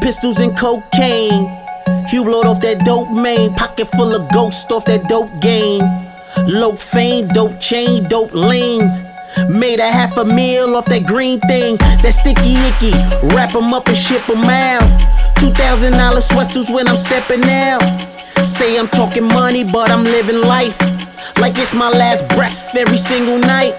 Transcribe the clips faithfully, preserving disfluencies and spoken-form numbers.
pistols and cocaine. Hublot off that dope main, pocket full of ghosts off that dope game. Low fame, dope chain, dope lane. Made a half a meal off that green thing, that sticky icky. Wrap 'em up and ship 'em out. Two thousand dollar sweatsuits when I'm stepping out. Say I'm talking money, but I'm living life like it's my last breath every single night.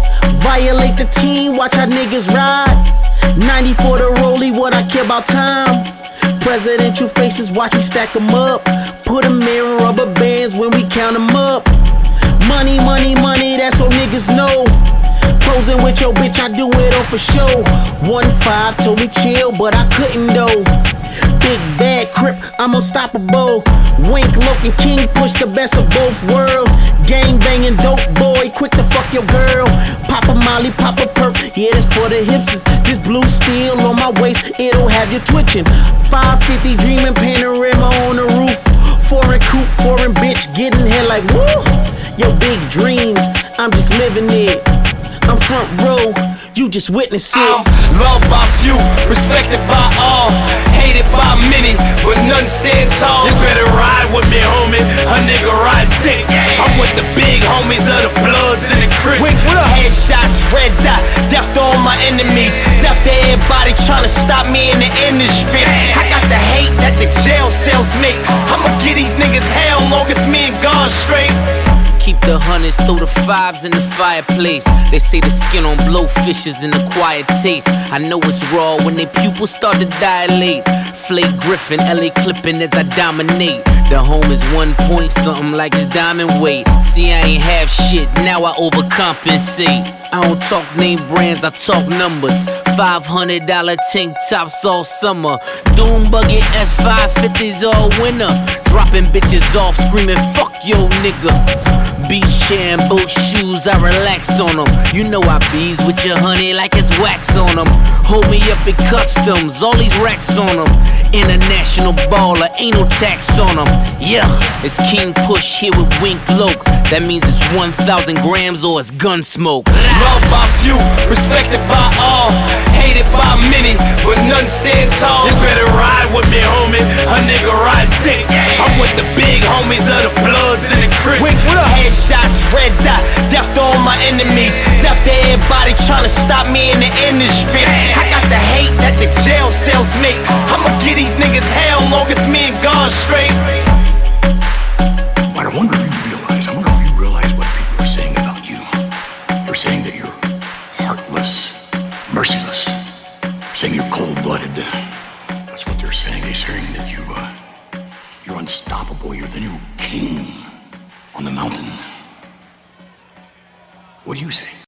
Violate the team, watch how niggas ride. ninety for the rollie, what I care about time. Presidential faces, watch me stack 'em up. Put 'em in rubber bands when we count 'em up. Money, money, money, that's all niggas know. Posing with your bitch, I do it all for show. One five told me chill, but I couldn't though. Big bad crip, I'm unstoppable. Wink, Loke, and King push the best of both worlds. Gang banging dope boy, quick to fuck your girl. Pop a molly, pop a perp, yeah, that's for the hipsters. This blue steel on my waist, it'll have you twitching. five fifty dreaming, panorama on the roof. Foreign coupe, foreign bitch, getting here like woo. Yo, big dreams, I'm just living it. I'm front row, you just witness it. I'm loved by few, respected by all, hated by many, but none stand tall. You better ride with me, homie, a nigga ride dick. I'm with the big homies of the Bloods and the Crips. Headshots, red dot, death to all my enemies, death to everybody trying to stop me in the industry. I got the hate that the jail cells make. I'ma get these niggas hell long as me and God straight. Keep the hundreds, throw the fives in the fireplace. They say the skin on blowfish is an acquired taste. I know it's raw when they pupils start to dilate. Flake Griffin, L A clipping as I dominate. The home is one point something like it's diamond weight. See, I ain't have shit, now I overcompensate. I don't talk name brands, I talk numbers. five hundred dollar tank tops all summer. Doom buggy S five fifties all winter. Dropping bitches off, screaming fuck yo nigga. Beach chair and boat shoes, I relax on them. You know I bees with your honey like it's wax on them. Hold me up in customs, all these racks on them. International baller, ain't no tax on them. Yeah, it's King Push here with Wink Loke. That means it's one thousand grams or it's gun smoke. Loved by few, respected by all, hated by many, but none stand tall. You better ride with me, homie, a nigga ride dick. I'm with the big homies of the Bloods and the Crips. Headshots, red dot, death to all my enemies, death to everybody trying to stop me in the industry. I got the hate that the jail cells make. I'ma get these niggas hell long as me and God straight. But I wonder if you realize, I wonder if you realize what people are saying about you. They're saying that you're heartless, merciless, saying you're cold-blooded. That's what they're saying. They're saying that you, uh, you're unstoppable. You're the new king on the mountain. What do you say?